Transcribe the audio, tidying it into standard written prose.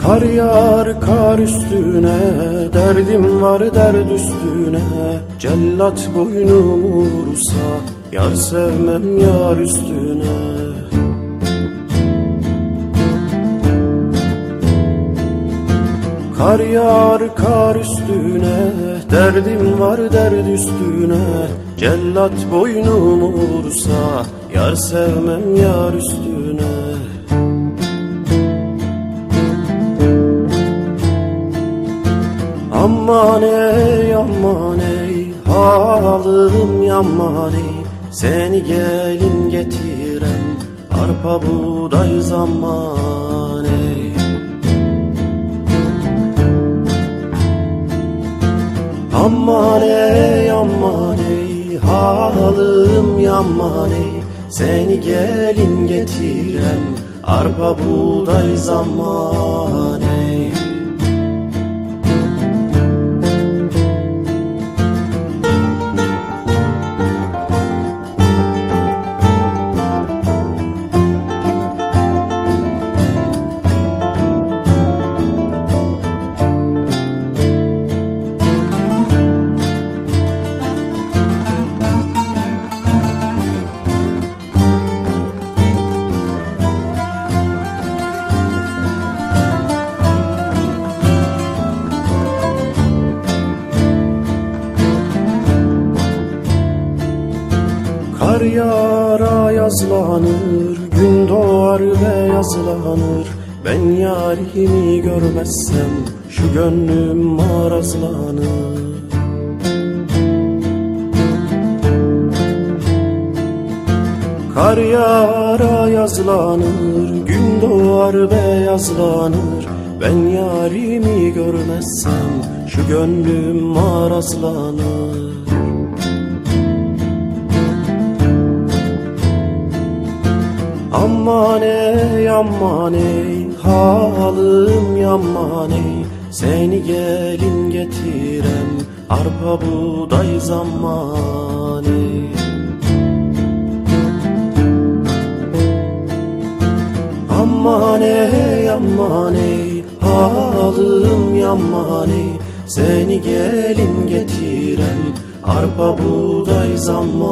Kar yağar kar üstüne, derdim var derd üstüne. Cellat boynumu vursa, yar sevmem yar üstüne. Kar yağar kar üstüne, derdim var derd üstüne. Cellat boynumu vursa, yar sevmem yar üstüne. Aman ey aman ey, halım yaman ey. Seni gelin getiren, arpa buğday zaman ey. Aman ey aman ey, halım yaman ey. Seni gelin getiren, arpa buğday zaman ey. Kar yağar yazlanır, gün doğar ve yazlanır. Ben yarimi görmezsem şu gönlüm marazlanır. Kar yağar yazlanır, gün doğar ve yazlanır. Ben yarimi görmezsem şu gönlüm marazlanır. Aman ey aman ey, halım yaman ey. Seni gelin getiren, arpa buğday zaman ey. Aman ey aman ey, halım yaman ey. Seni gelin getiren, arpa buğday zaman.